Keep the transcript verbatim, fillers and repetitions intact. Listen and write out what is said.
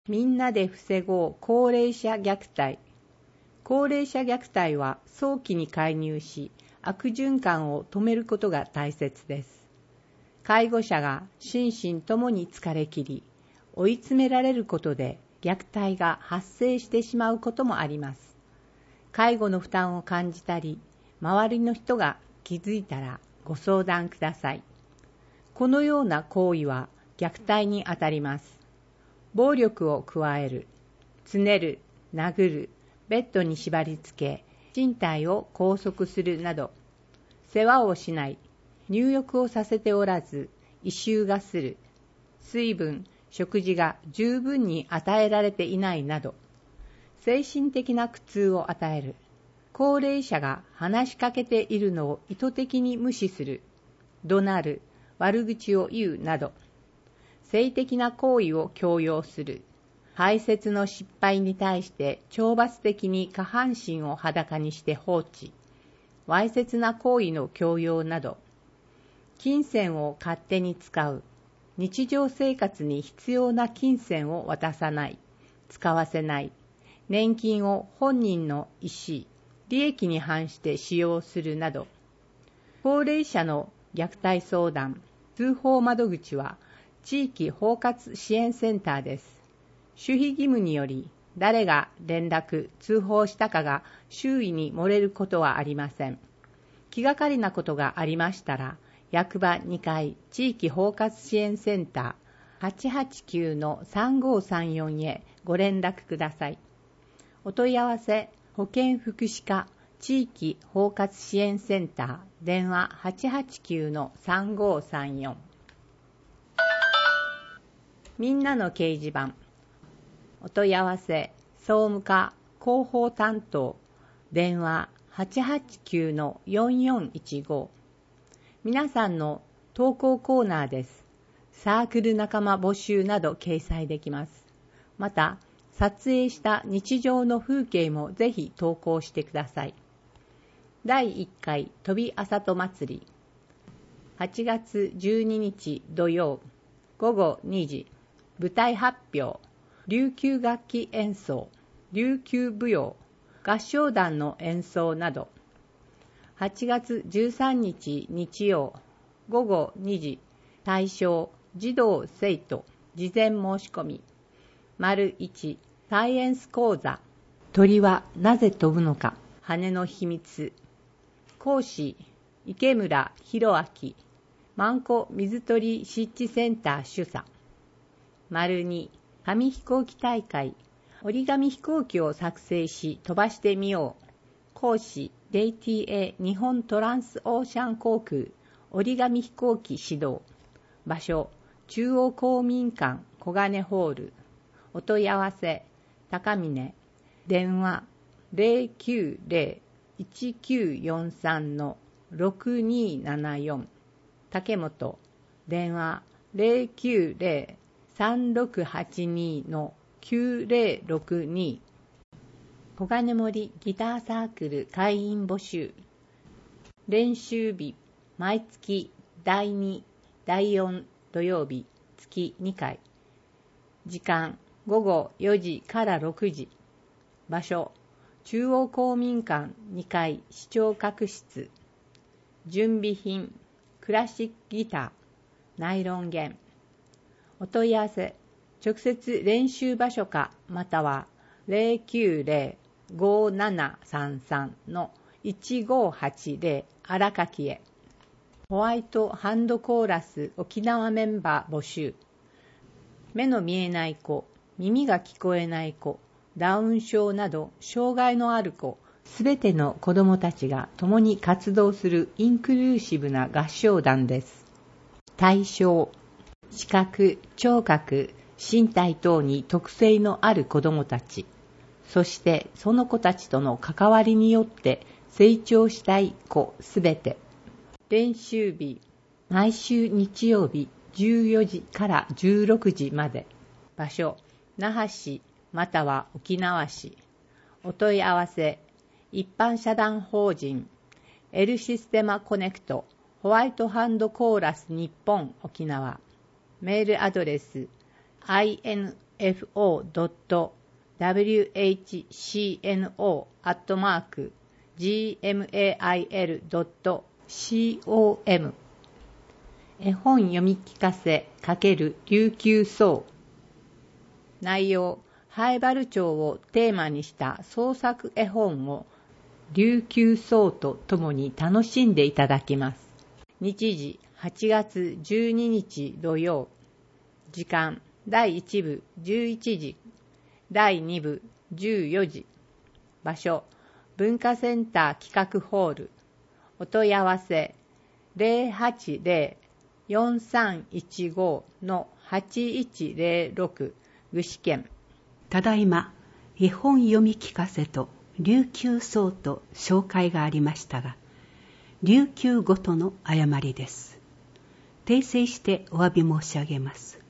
みんなで防ごう高齢者虐待。高齢者虐待は早期に介入し、悪循環を止めることが大切です。介護者が心身ともに疲れ切り、追い詰められることで虐待が発生してしまうこともあります。介護の負担を感じたり、周りの人が気づいたらご相談ください。このような行為は虐待にあたります。暴力を加える、つねる、殴る、ベッドに縛り付け、身体を拘束するなど、世話をしない、入浴をさせておらず、異臭がする、水分、食事が十分に与えられていないなど、精神的な苦痛を与える、高齢者が話しかけているのを意図的に無視する、怒鳴る、悪口を言うなど、性的な行為を強要する、排泄の失敗に対して懲罰的に下半身を裸にして放置、わいせつな行為の強要など、金銭を勝手に使う、日常生活に必要な金銭を渡さない、使わせない、年金を本人の意思、利益に反して使用するなど、高齢者の虐待相談、通報窓口は地域包括支援センターです。守秘義務により、誰が連絡、通報したかが周囲に漏れることはありません。気がかりなことがありましたら、役場にかい地域包括支援センター はちはちきゅうのさんごさんよん へご連絡ください。お問い合わせ、保健福祉課地域包括支援センター、電話 はちはちきゅうのさんごさんよん。みんなの掲示板。お問い合わせ、総務課広報担当、電話 はちはちきゅうのよんよんいちご。皆さんの投稿コーナーです。サークル仲間募集など掲載できます。また、撮影した日常の風景もぜひ投稿してください。だいいっかい飛びあさと祭り。はちがつじゅうににち土曜、ごごにじ。舞台発表、琉球楽器演奏、琉球舞踊、合唱団の演奏など、はちがつじゅうさんにち日曜、ごごにじ、対象、児童生徒、事前申し込み、丸いち、サイエンス講座、鳥はなぜ飛ぶのか、羽の秘密、講師、池村博明、万古水鳥湿地センター主査、丸に、紙飛行機大会、折り紙飛行機を作成し飛ばしてみよう。講師、ジェイティーエー 日本トランスオーシャン航空、折り紙飛行機指導。場所、中央公民館小金ホール。お問い合わせ、高峰。電話、ゼロきゅうゼロ いちきゅうよんさん ろくにななよん。竹本。電話、ゼロきゅうゼロ さんろくはちに きゅうゼロろくに。小金森ギターサークル会員募集。練習日、毎月だいに、だいよん土曜日、月にかい。時間、ごごよじからろくじ。場所、中央公民館にかい視聴覚室。準備品、クラシックギター、ナイロン弦。お問い合わせ、直接練習場所かまたは ゼロきゅうゼロ ごななさんさん いちごはちゼロ 荒垣へ。ホワイトハンドコーラス沖縄メンバー募集。目の見えない子、耳が聞こえない子、ダウン症など障害のある子、すべての子どもたちが共に活動するインクルーシブな合唱団です。対象、視覚、聴覚、身体等に特性のある子どもたち、そしてその子たちとの関わりによって成長したい子すべて。練習日、毎週日曜日じゅうよじからじゅうろくじまで。場所、那覇市または沖縄市。お問い合わせ、一般社団法人 L システマコネクトホワイトハンドコーラス日本沖縄。メールアドレス インエフオードットダブリューエイチシーエヌオー アットマーク ジーエムエーアイエルドットコム 絵本読み聞かせ×琉球草。内容、灰原町をテーマにした創作絵本を琉球草とともに楽しんでいただきます。日時はちがつじゅうににち土曜。時間だいいち部じゅういちじ、だいに部じゅうよじ。場所、文化センター企画ホール。お問い合わせ ゼロはちゼロ よんさんいちご のはちいちゼロろく 具志堅。 ただいま絵本読み聞かせと琉球草と紹介がありましたが、琉球語との誤りです。訂正してお詫び申し上げます。